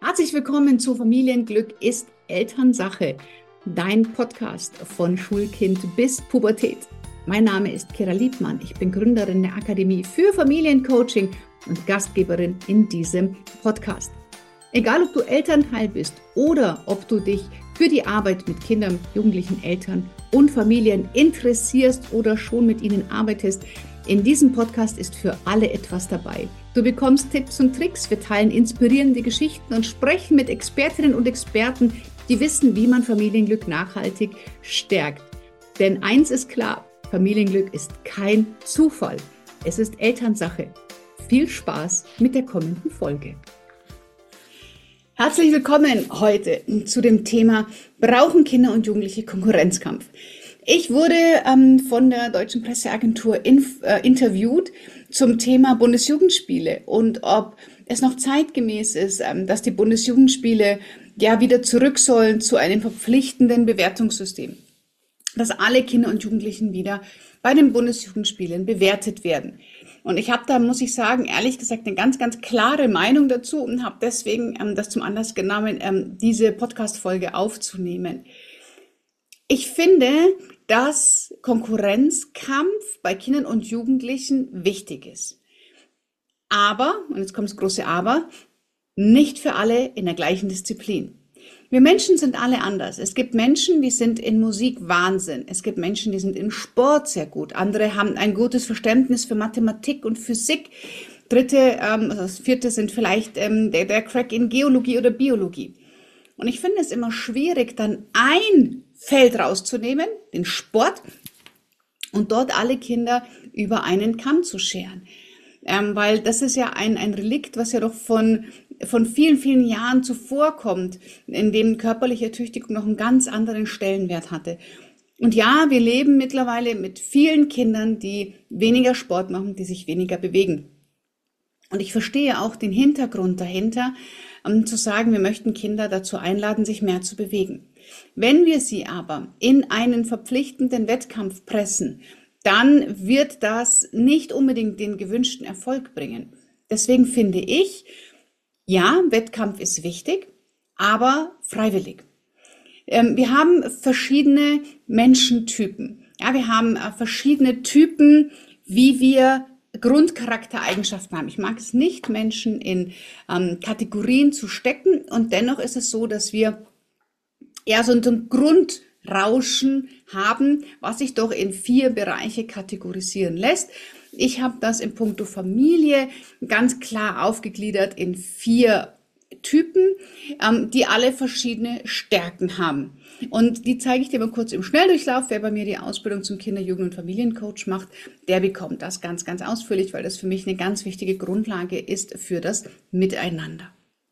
Herzlich willkommen zu Familienglück ist Elternsache, dein Podcast von Schulkind bis Pubertät. Mein Name ist Kira Liebmann, ich bin Gründerin der Akademie für Familiencoaching und Gastgeberin in diesem Podcast. Egal, ob du Elternteil bist oder ob du dich für die Arbeit mit Kindern, Jugendlichen, Eltern und Familien interessierst oder schon mit ihnen arbeitest, in diesem Podcast ist für alle etwas dabei. Du bekommst Tipps und Tricks, wir teilen inspirierende Geschichten und sprechen mit Expertinnen und Experten, die wissen, wie man Familienglück nachhaltig stärkt. Denn eins ist klar, Familienglück ist kein Zufall, es ist Elternsache. Viel Spaß mit der kommenden Folge. Herzlich willkommen heute zu dem Thema: Brauchen Kinder und Jugendliche Konkurrenzkampf? Ich wurde von der Deutschen Presseagentur interviewt zum Thema Bundesjugendspiele und ob es noch zeitgemäß ist, dass die Bundesjugendspiele ja wieder zurück sollen zu einem verpflichtenden Bewertungssystem, dass alle Kinder und Jugendlichen wieder bei den Bundesjugendspielen bewertet werden. Und ich habe da, muss ich sagen, ehrlich gesagt eine ganz, ganz klare Meinung dazu und habe deswegen das zum Anlass genommen, diese Podcast-Folge aufzunehmen. Ich finde, dass Konkurrenzkampf bei Kindern und Jugendlichen wichtig ist. Aber, und jetzt kommt das große Aber, nicht für alle in der gleichen Disziplin. Wir Menschen sind alle anders. Es gibt Menschen, die sind in Musik Wahnsinn. Es gibt Menschen, die sind in Sport sehr gut. Andere haben ein gutes Verständnis für Mathematik und Physik. Vierte sind vielleicht der Crack in Geologie oder Biologie. Und ich finde es immer schwierig, dann ein Feld rauszunehmen, den Sport, und dort alle Kinder über einen Kamm zu scheren. Weil das ist ja ein Relikt, was ja doch von vielen, vielen Jahren zuvor kommt, in dem körperliche Ertüchtigung noch einen ganz anderen Stellenwert hatte. Und ja, wir leben mittlerweile mit vielen Kindern, die weniger Sport machen, die sich weniger bewegen. Und ich verstehe auch den Hintergrund dahinter, zu sagen, wir möchten Kinder dazu einladen, sich mehr zu bewegen. Wenn wir sie aber in einen verpflichtenden Wettkampf pressen, dann wird das nicht unbedingt den gewünschten Erfolg bringen. Deswegen finde ich, ja, Wettkampf ist wichtig, aber freiwillig. Wir haben verschiedene Menschentypen. Ja, wir haben verschiedene Typen, wie wir Grundcharaktereigenschaften haben. Ich mag es nicht, Menschen in Kategorien zu stecken, und dennoch ist es so, dass wir eher so ein Grundrauschen haben, was sich doch in 4 Bereiche kategorisieren lässt. Ich habe das in puncto Familie ganz klar aufgegliedert in 4 Typen, die alle verschiedene Stärken haben. Und die zeige ich dir mal kurz im Schnelldurchlauf. Wer bei mir die Ausbildung zum Kinder-, Jugend- und Familiencoach macht, der bekommt das ganz, ganz ausführlich, weil das für mich eine ganz wichtige Grundlage ist für das Miteinander.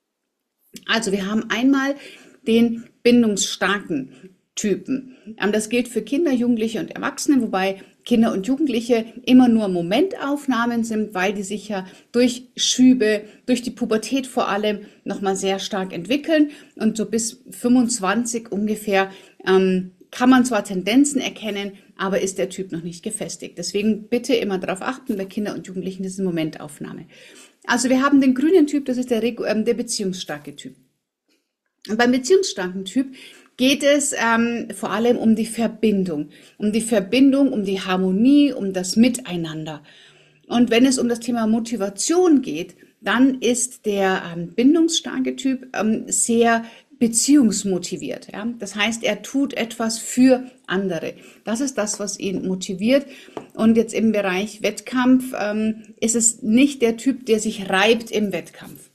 Also wir haben einmal den bindungsstarken Typen. Das gilt für Kinder, Jugendliche und Erwachsene, wobei Kinder und Jugendliche immer nur Momentaufnahmen sind, weil die sich ja durch Schübe, durch die Pubertät vor allem nochmal sehr stark entwickeln. Und so bis 25 ungefähr kann man zwar Tendenzen erkennen, aber ist der Typ noch nicht gefestigt. Deswegen bitte immer darauf achten, bei Kindern und Jugendlichen, das ist eine Momentaufnahme. Also wir haben den grünen Typ, das ist der beziehungsstarke Typ. Und beim beziehungsstarken Typ geht es vor allem um die Verbindung, um die Harmonie, um das Miteinander. Und wenn es um das Thema Motivation geht, dann ist der bindungsstarke Typ sehr beziehungsmotiviert. Ja? Das heißt, er tut etwas für andere. Das ist das, was ihn motiviert. Und jetzt im Bereich Wettkampf ist es nicht der Typ, der sich reibt im Wettkampf.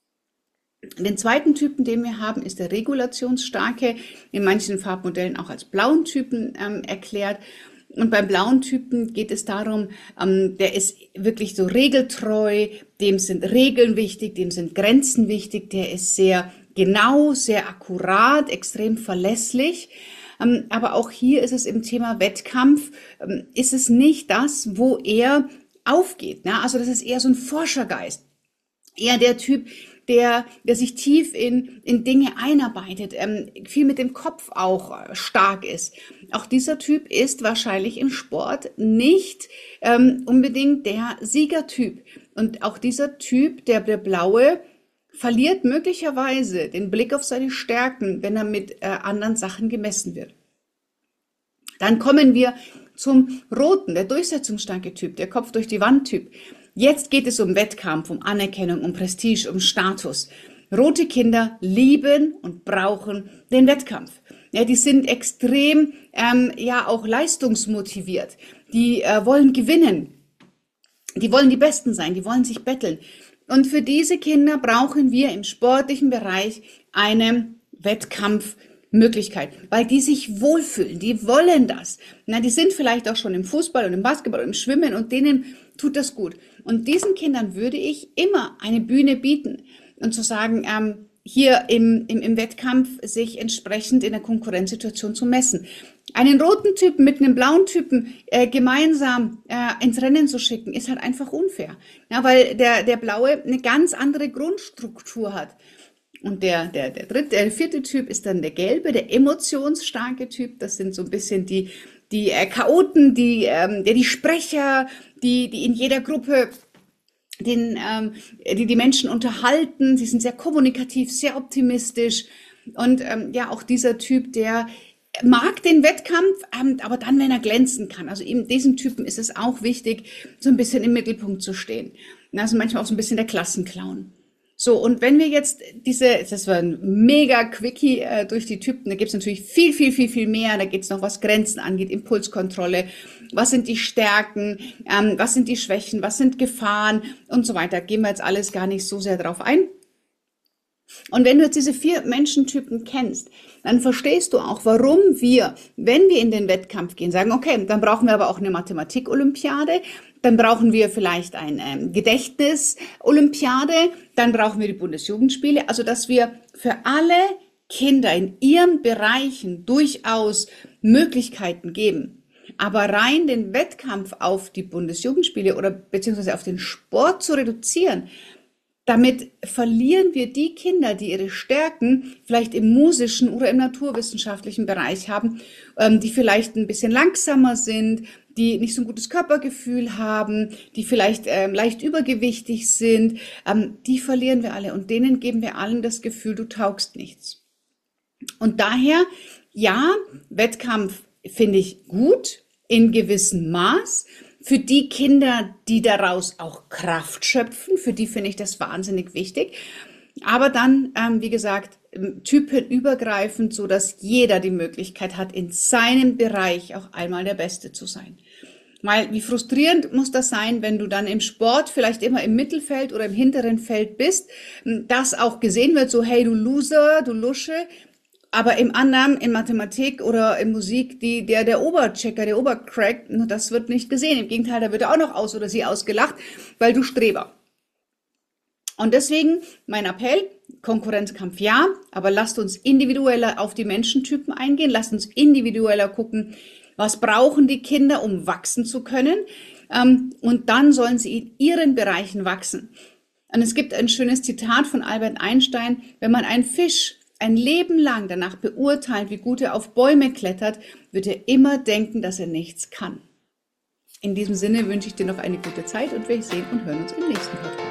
Den zweiten Typen, den wir haben, ist der regulationsstarke, in manchen Farbmodellen auch als blauen Typen erklärt. Und beim blauen Typen geht es darum, der ist wirklich so regeltreu, dem sind Regeln wichtig, dem sind Grenzen wichtig, der ist sehr genau, sehr akkurat, extrem verlässlich. Aber auch hier ist es im Thema Wettkampf, ist es nicht das, wo er aufgeht. Ne? Also das ist eher so ein Forschergeist, eher der Typ, der sich tief in Dinge einarbeitet, viel mit dem Kopf auch stark ist. Auch dieser Typ ist wahrscheinlich im Sport nicht unbedingt der Siegertyp. Und auch dieser Typ, der blaue, verliert möglicherweise den Blick auf seine Stärken, wenn er mit anderen Sachen gemessen wird. Dann kommen wir zum roten, der durchsetzungsstarke Typ, der Kopf durch die Wand Typ. Jetzt geht es um Wettkampf, um Anerkennung, um Prestige, um Status. Rote Kinder lieben und brauchen den Wettkampf. Ja, die sind extrem auch leistungsmotiviert. Die wollen gewinnen. Die wollen die Besten sein. Die wollen sich betteln. Und für diese Kinder brauchen wir im sportlichen Bereich eine Wettkampfmöglichkeit, weil die sich wohlfühlen. Die wollen das. Na, die sind vielleicht auch schon im Fußball und im Basketball und im Schwimmen und denen tut das gut. Und diesen Kindern würde ich immer eine Bühne bieten. Und zu sagen, hier im Wettkampf sich entsprechend in der Konkurrenzsituation zu messen. Einen roten Typen mit einem blauen Typen gemeinsam ins Rennen zu schicken, ist halt einfach unfair. Ja, weil der Blaue eine ganz andere Grundstruktur hat. Und der vierte Typ ist dann der Gelbe, der emotionsstarke Typ. Das sind so ein bisschen die Chaoten, die Sprecher, die in jeder Gruppe die Menschen unterhalten. Sie sind sehr kommunikativ, sehr optimistisch. Und auch dieser Typ, der mag den Wettkampf, aber dann, wenn er glänzen kann. Also eben diesem Typen ist es auch wichtig, so ein bisschen im Mittelpunkt zu stehen. Also manchmal auch so ein bisschen der Klassenclown. So, und wenn wir jetzt das war ein mega Quickie durch die Typen, da gibt's natürlich viel, viel, viel, viel mehr. Da geht's noch, was Grenzen angeht, Impulskontrolle, was sind die Stärken, was sind die Schwächen, was sind Gefahren und so weiter. Gehen wir jetzt alles gar nicht so sehr drauf ein. Und wenn du jetzt diese 4 Menschentypen kennst, dann verstehst du auch, warum wir, wenn wir in den Wettkampf gehen, sagen, okay, dann brauchen wir aber auch eine Mathematik-Olympiade, dann brauchen wir vielleicht eine Gedächtnis-Olympiade, dann brauchen wir die Bundesjugendspiele, also dass wir für alle Kinder in ihren Bereichen durchaus Möglichkeiten geben. Aber rein den Wettkampf auf die Bundesjugendspiele oder beziehungsweise auf den Sport zu reduzieren, damit verlieren wir die Kinder, die ihre Stärken vielleicht im musischen oder im naturwissenschaftlichen Bereich haben, die vielleicht ein bisschen langsamer sind, die nicht so ein gutes Körpergefühl haben, die vielleicht leicht übergewichtig sind, die verlieren wir alle und denen geben wir allen das Gefühl, du taugst nichts. Und daher, ja, Wettkampf finde ich gut in gewissem Maß. Für die Kinder, die daraus auch Kraft schöpfen, für die finde ich das wahnsinnig wichtig. Aber dann, wie gesagt, typenübergreifend, so dass jeder die Möglichkeit hat, in seinem Bereich auch einmal der Beste zu sein. Weil wie frustrierend muss das sein, wenn du dann im Sport vielleicht immer im Mittelfeld oder im hinteren Feld bist, das auch gesehen wird, so hey, du Loser, du Lusche, aber im anderen, in Mathematik oder in Musik, der Oberchecker, der Obercrack, das wird nicht gesehen. Im Gegenteil, da wird er auch noch aus oder sie ausgelacht, weil du Streber. Und deswegen mein Appell, Konkurrenzkampf ja, aber lasst uns individueller auf die Menschentypen eingehen, lasst uns individueller gucken, was brauchen die Kinder, um wachsen zu können, und dann sollen sie in ihren Bereichen wachsen. Und es gibt ein schönes Zitat von Albert Einstein, wenn man einen Fisch ein Leben lang danach beurteilt, wie gut er auf Bäume klettert, wird er immer denken, dass er nichts kann. In diesem Sinne wünsche ich dir noch eine gute Zeit und wir sehen und hören uns im nächsten Podcast.